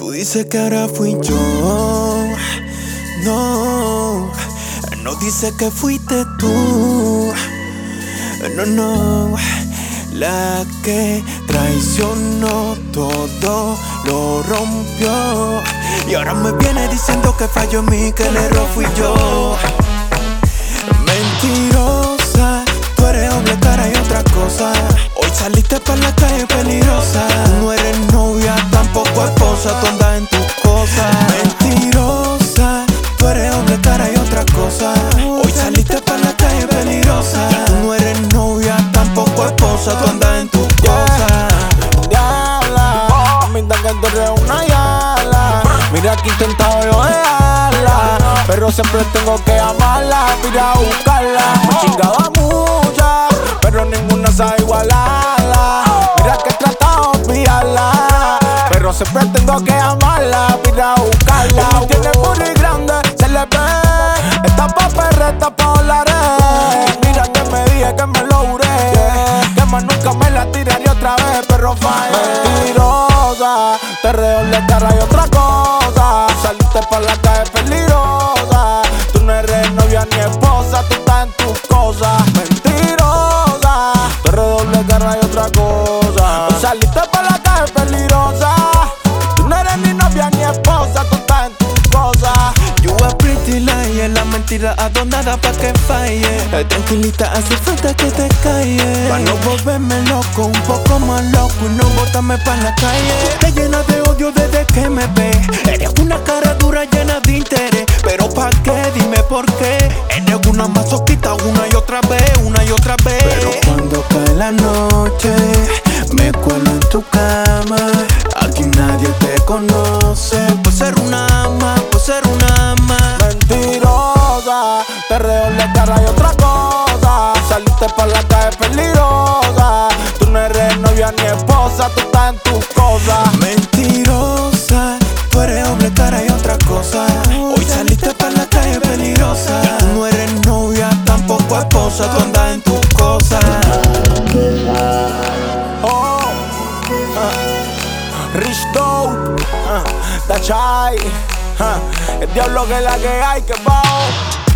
Tú dices que ahora fui yo. No, no dices que fuiste tú. No, la que traicionó todo lo rompió. Y ahora me viene diciendo que falló en mí, que el error fui yo. Mentirosa, tú eres doble cara y otra cosa. Hoy saliste para la calle peligrosa. Tú no eres novia, tampoco esposa, tú andas en tus cosas. Mentirosa, tú eres doble cara y otra cosa. Hoy saliste para la calle peligrosa. Tú no eres novia, tampoco esposa, tú andas en tus cosas. Diabla, pinta que tú eres una yala. Mira que he intentado yo dejarla, pero siempre tengo que amarla, ir a buscarla. Me he chingado a muchas, pero ninguna sabe igualarla. Mira que he tratado de olvidarla, pero siempre tengo que amarla, ir a buscarla. Tiene booty grande, se le ve. Está pa' perder, está pa' volar. Mira que me dije que me lo juré, que más nunca me la tiraría otra vez, pero fallé. Mentirosa, te redoble cara y otra cosa. Saliste pa' la calle peligrosa. Tú no eres novia ni esposa, tú estás en tus cosas. Mentirosa, te redoble cara y otra cosa. Saliste pa' la calle peligrosa. Tú no eres ni novia ni esposa, tú estás en tus cosas. You a pretty liar, la mentira adornada pa' que falle. Tranquilita, hace falta que te calles, pa' no volverme loco, un poco más loco y no botarme pa' la calle. Te llena de odio desde que me ves. Eres una cara dura llena de interés, pero ¿pa' qué? Dime por qué. Eres una masoquista una y otra vez, una y otra vez. Pero cuando cae la noche, me cuelo en tu cama. Aquí nadie te conoce, por ser una ama, por ser una ama. Mentirosa, te redoble cara y otra cosa. Saliste pa' la calle peligrosa. Tú no eres novia ni esposa, tú estás en tus cosas. Mentirosa, tú eres doble cara y otra cosa. Hoy saliste pa' la calle peligrosa. Tú no eres novia, tampoco esposa, tú andas en tus cosas. Oh, Rich Doe, Tachai, el diablo que es la que hay, que bajo.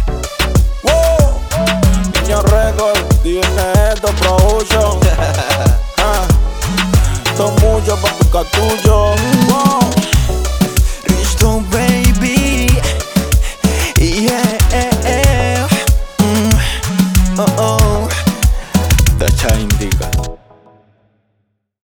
Niño Record, DJ Neto Production. Son muchos pa' tu cartucho.